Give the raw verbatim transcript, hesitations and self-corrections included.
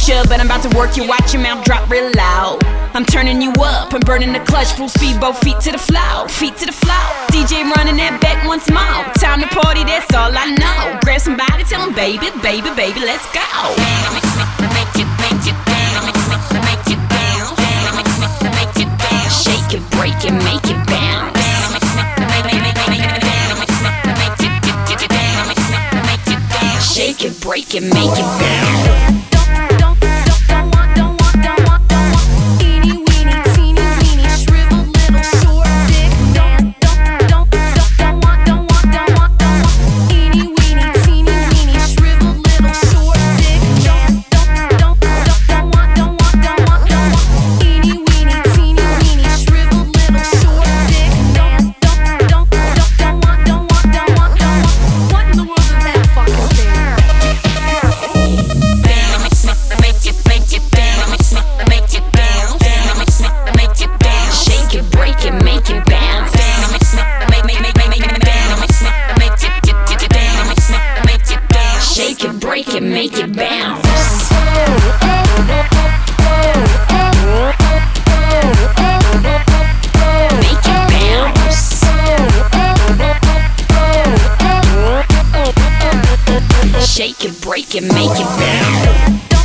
ya, but I'm about to work you. Watch your mouth drop real loud. I'm turning you up, I'm burning the clutch, full speed, both feet to the floor, feet to the floor. D J running that back once more. Time to party, that's all I know. Grab somebody, tell them baby, baby, baby, let's go. Make it, make it bounce, make it bounce, make it bounce. Shake it, break it, make it bounce. Shake it, break it, make it bounce. Break it, make it bounce. Make it bounce. Shake it, break it, make it bounce.